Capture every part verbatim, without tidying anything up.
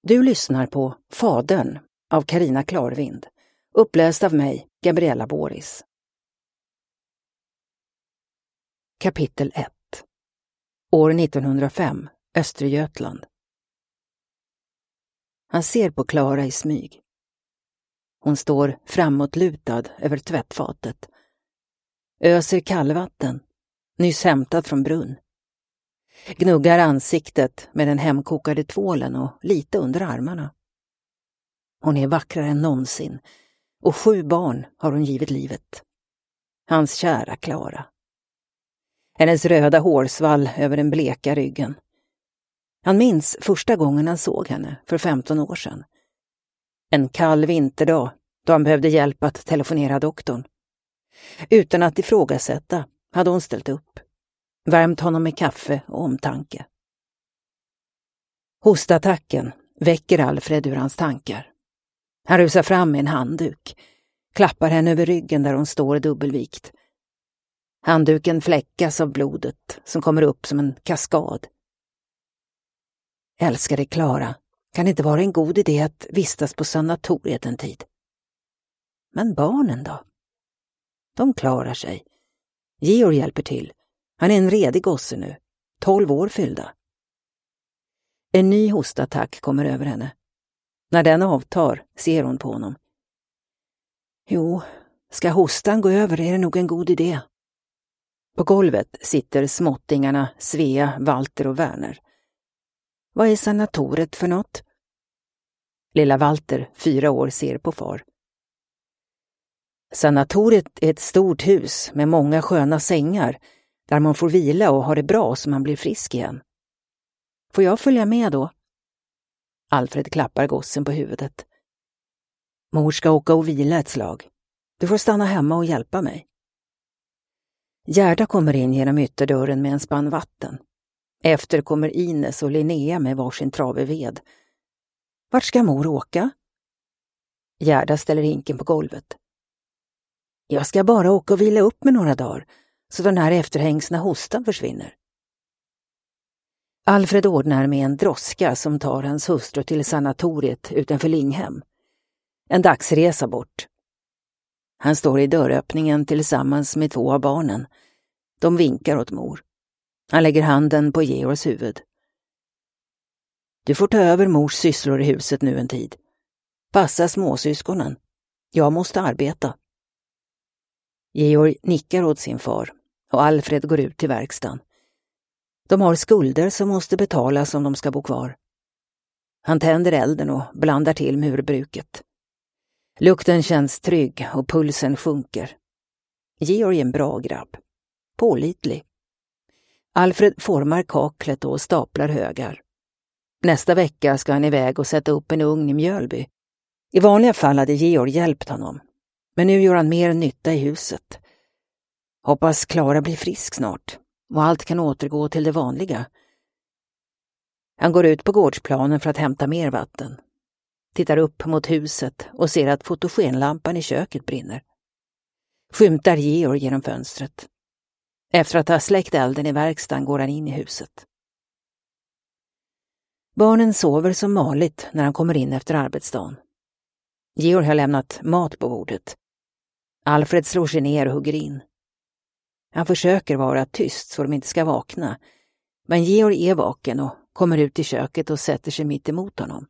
Du lyssnar på Fadern av Carina Klarvind, uppläst av mig, Gabriella Boris. Kapitel ett. År nittonhundrafem, Östergötland. Han ser på Klara i smyg. Hon står framåtlutad över tvättfatet. Öser kallvatten, nyss hämtat från brunn. Gnuggar ansiktet med den hemkokade tvålen och lite under armarna. Hon är vackrare än någonsin och sju barn har hon givit livet. Hans kära Klara. Hennes röda hårsvall över den bleka ryggen. Han minns första gången han såg henne för femton år sedan. En kall vinterdag då han behövde hjälp att telefonera doktorn. Utan att ifrågasätta hade hon ställt upp. Värmt honom med kaffe och omtanke. Hostattacken väcker Alfred ur hans tankar. Han rusar fram med en handduk. Klappar henne över ryggen där hon står dubbelvikt. Handduken fläckas av blodet som kommer upp som en kaskad. Älskade Klara, kan det inte vara en god idé att vistas på sanatoriet en tid? Men barnen då? De klarar sig. Georg hjälper till. Han är en redig gosse nu. Tolv år fyllda. En ny hostattack kommer över henne. När den avtar ser hon på honom. Jo, ska hostan gå över är det nog en god idé. På golvet sitter småttingarna Svea, Walter och Werner. Vad är sanatoriet för något? Lilla Walter, fyra år, ser på far. Sanatoriet är ett stort hus med många sköna sängar där man får vila och ha det bra så man blir frisk igen. Får jag följa med då? Alfred klappar gossen på huvudet. Mor ska åka och vila ett slag. Du får stanna hemma och hjälpa mig. Gerda kommer in genom ytterdörren med en spann vatten. Efter kommer Ines och Linnea med varsin trave ved. Vart ska mor åka? Gerda ställer hinken på golvet. Jag ska bara åka och vila upp med några dagar så den här efterhängsna hostan försvinner. Alfred ordnar med en droska som tar hans hustru till sanatoriet utanför Linghem. En dagsresa bort. Han står i dörröppningen tillsammans med två av barnen. De vinkar åt mor. Han lägger handen på Georgs huvud. Du får ta över mors sysslor i huset nu en tid. Passa småsyskonen. Jag måste arbeta. Georg nickar åt sin far och Alfred går ut till verkstaden. De har skulder som måste betalas om de ska bo kvar. Han tänder elden och blandar till murbruket. Lukten känns trygg och pulsen sjunker. Georg är en bra grabb. Pålitlig. Alfred formar kaklet och staplar högar. Nästa vecka ska han iväg och sätta upp en ugn i Mjölby. I vanliga fall hade Georg hjälpt honom. Men nu gör han mer nytta i huset. Hoppas Klara blir frisk snart och allt kan återgå till det vanliga. Han går ut på gårdsplanen för att hämta mer vatten. Tittar upp mot huset och ser att fotogenlampan i köket brinner. Skymtar Georg genom fönstret. Efter att ha släckt elden i verkstaden går han in i huset. Barnen sover som vanligt när han kommer in efter arbetsdagen. Georg har lämnat mat på bordet. Alfred slår sig ner och hugger in. Han försöker vara tyst så de inte ska vakna. Men Georg är vaken och kommer ut i köket och sätter sig mitt emot honom.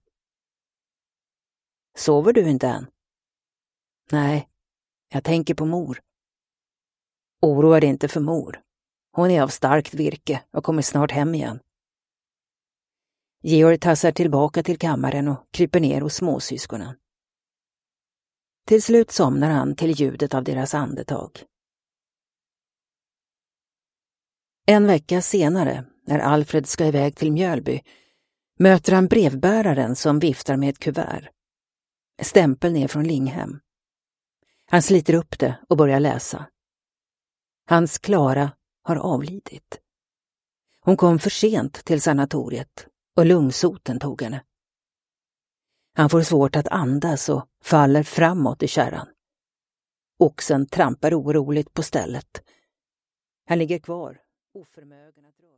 Sover du inte än? Nej, jag tänker på mor. Oroa dig inte för mor. Hon är av starkt virke och kommer snart hem igen. Georg tassar tillbaka till kammaren och kryper ner hos småsyskonen. Till slut somnar han till ljudet av deras andetag. En vecka senare, när Alfred ska iväg till Mjölby, möter han brevbäraren som viftar med ett kuvert. Stämpeln är från Linghem. Han sliter upp det och börjar läsa. Hans Klara har avlidit. Hon kom för sent till sanatoriet och lungsoten tog henne. Han får svårt att andas och faller framåt i kärran. Oxen trampar oroligt på stället. Han ligger kvar, oförmögen att röra.